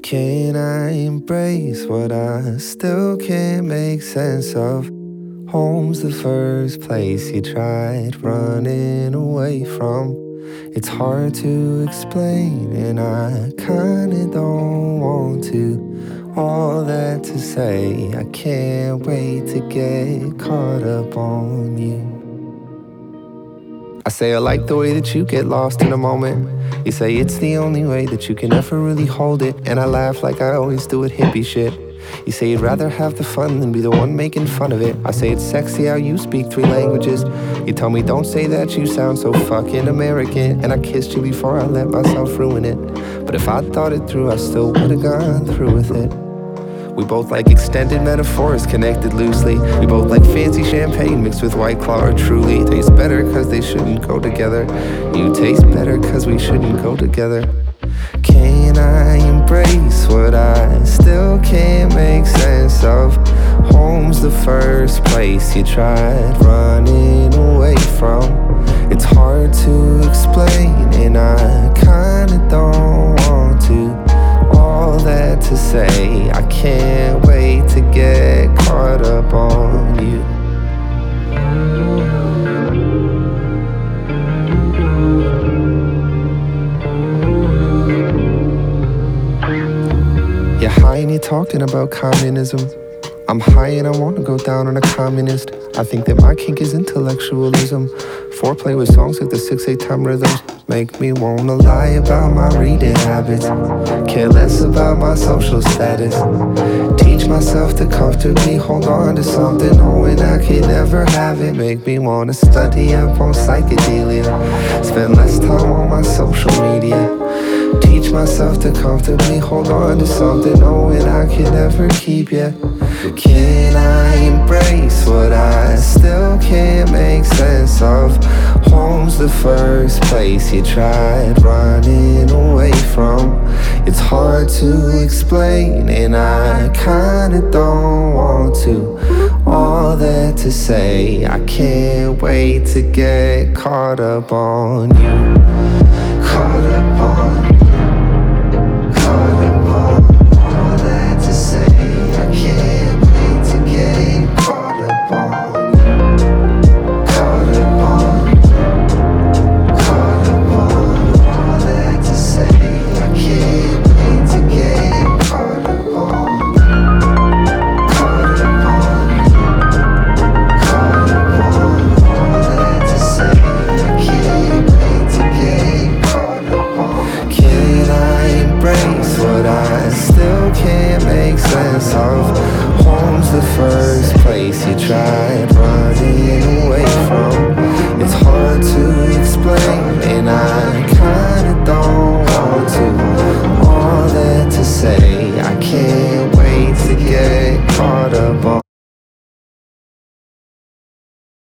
Can I embrace what I still can't make sense of? Home's the first place you tried running away from. It's hard to explain, and I kinda don't want to. All that to say, I can't wait to get caught up on you. I say I like the way that you get lost in a moment. You say it's the only way that you can ever really hold it. And I laugh like I always do with hippie shit. You say you'd rather have the fun than be the one making fun of it. I say it's sexy how you speak 3 languages. You tell me don't say that, you sound so fucking American. And I kissed you before I let myself ruin it. But if I thought it through, I still would've gone through with it. We both like extended metaphors connected loosely. We both like fancy champagne mixed with White Claw or Truly. Tastes better cause they shouldn't go together. You taste better cause we shouldn't go together. Can I embrace what I still can't make sense of? Home's the first place you tried running away from. It's hard to explain, and I kinda don't want to. All that to say, I can't wait to get caught up on you. You're high and you're talking about communism. I'm high and I wanna go down on a communist. I think that my kink is intellectualism. Foreplay with songs like the 6/8 time rhythms make me wanna lie about my reading habits. Care less about my social status. Teach myself to comfortably hold on to something knowing I can never have it. Make me wanna study up on psychedelia. Spend less time on my social media. Teach myself to comfortably hold on to something knowing I can never keep yet. Can I embrace what I still can't make sense of? Home's the first place you tried running away from. It's hard to explain, and I kinda don't want to. All that to say, I can't wait to get caught up on you. Caught up on you.